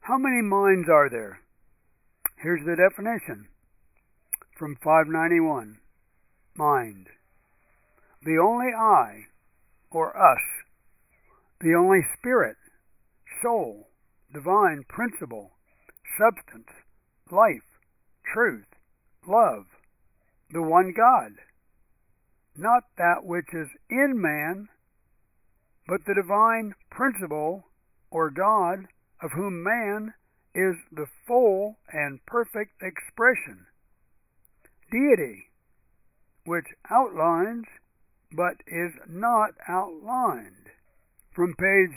How many minds are there? Here's the definition from 591. Mind. The only I, or us. The only spirit, soul, divine principle, substance, life, truth, love. The one God. Not that which is in man, but the divine principle, or God, of whom man is the full and perfect expression. Deity, which outlines but is not outlined. From page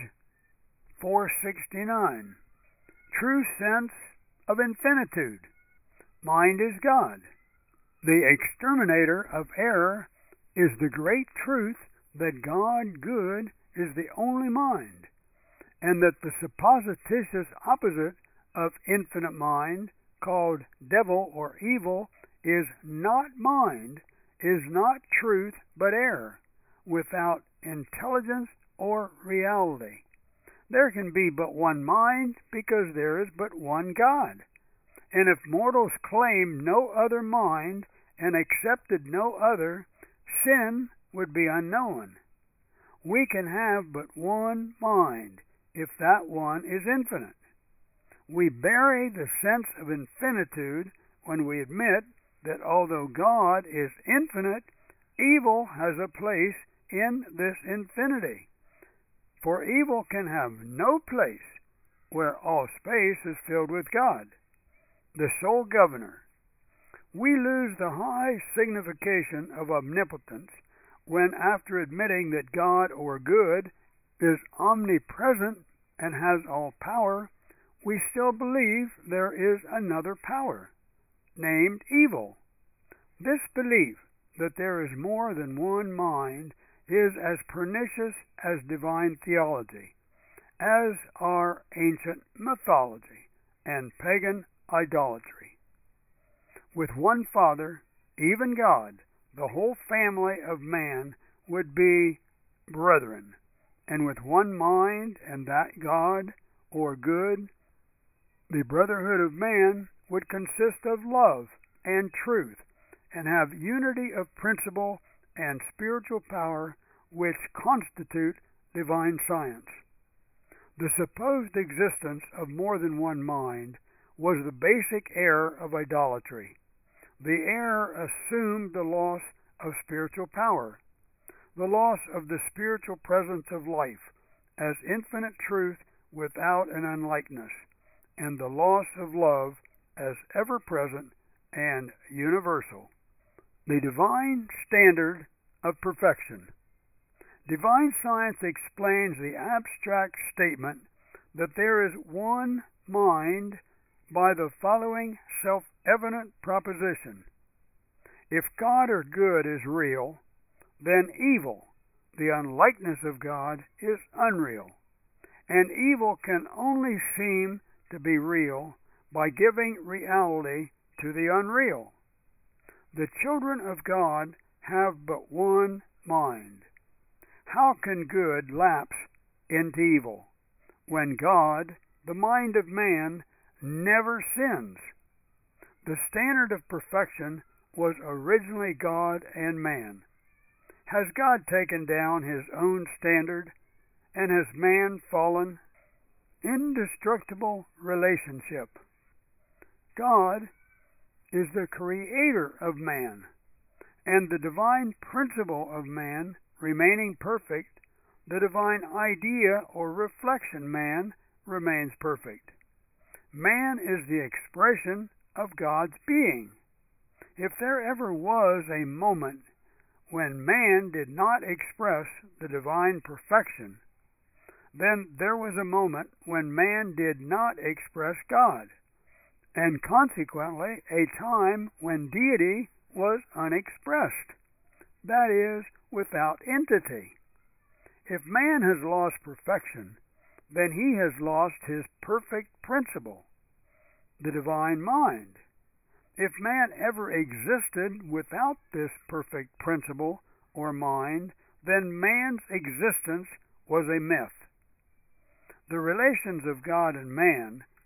469. True sense of infinitude. Mind is God. The exterminator of error is the great truth that God good is the only mind, and that the supposititious opposite of infinite mind, called devil or evil, is not mind, is not truth, but error, without intelligence or reality. There can be but one mind, because there is but one God. And if mortals claim no other mind and accepted no other, sin would be unknown. We can have but one mind, if that one is infinite. We bury the sense of infinitude when we admit that although God is infinite, evil has a place in this infinity. For evil can have no place where all space is filled with God, the sole governor. We lose the high signification of omnipotence when, after admitting that God or good is omnipresent and has all power, we still believe there is another power, named evil. This belief that there is more than one mind is as pernicious as divine theology, as are ancient mythology and pagan idolatry. With one Father, even God, the whole family of man would be brethren, and with one mind and that God, or good, the brotherhood of man would consist of love and truth, and have unity of principle and spiritual power, which constitute divine science. The supposed existence of more than one mind was the basic error of idolatry. The error assumed the loss of spiritual power, the loss of the spiritual presence of life as infinite truth without an unlikeness, and the loss of love as ever-present and universal. The divine standard of perfection. Divine science explains the abstract statement that there is one mind by the following self-evident proposition. If God or good is real, then evil, the unlikeness of God, is unreal. And evil can only seem to be real by giving reality to the unreal. The children of God have but one mind. How can good lapse into evil when God, the mind of man, never sins? The standard of perfection was originally God and man. Has God taken down his own standard, and has man fallen? Indestructible relationship. God is the creator of man, and the divine principle of man remaining perfect, the divine idea or reflection man remains perfect. Man is the expression of God's being. If there ever was a moment when man did not express the divine perfection, then there was a moment when man did not express God, and consequently a time when deity was unexpressed, that is, without entity. If man has lost perfection, then he has lost his perfect principle, the divine mind. If man ever existed without this perfect principle or mind, then man's existence was a myth. The relations of God and man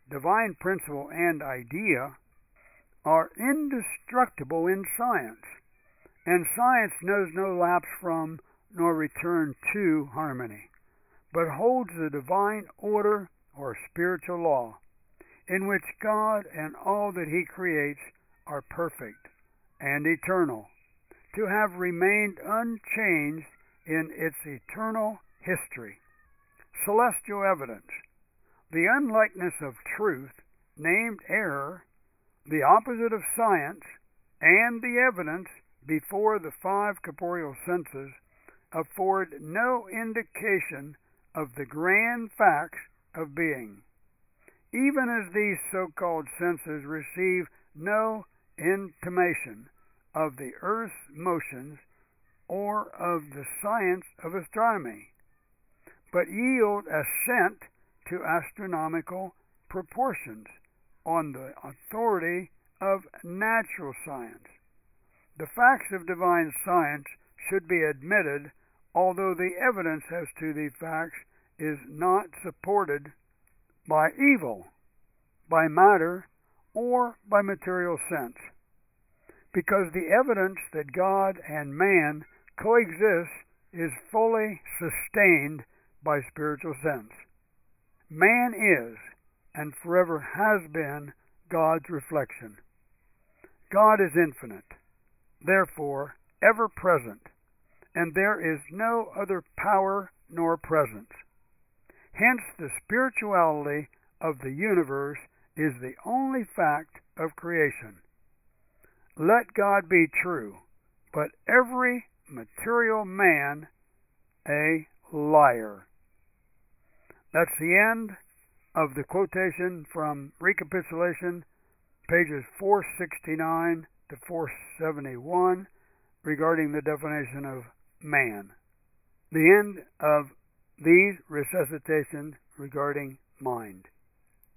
divine principle and idea, are indestructible in science, and science knows no lapse from nor return to harmony, but holds the divine order or spiritual law, in which God and all that He creates are perfect and eternal, to have remained unchanged in its eternal history. Celestial evidence, the unlikeness of truth, named error, the opposite of science, and the evidence before the five corporeal senses afford no indication of the grand facts of being, even as these so-called senses receive no intimation of the earth's motions or of the science of astronomy, but yield assent to astronomical proportions on the authority of natural science. The facts of divine science should be admitted, although the evidence as to the facts is not supported by evil, by matter, or by material sense, because the evidence that God and man coexist is fully sustained by spiritual sense. Man is, and forever has been, God's reflection. God is infinite, therefore ever present, and there is no other power nor presence. Hence the spirituality of the universe is the only fact of creation. Let God be true, but every material man a liar. That's the end of the quotation from Recapitulation, pages 469 to 471, regarding the definition of man. The end of these resuscitations regarding mind.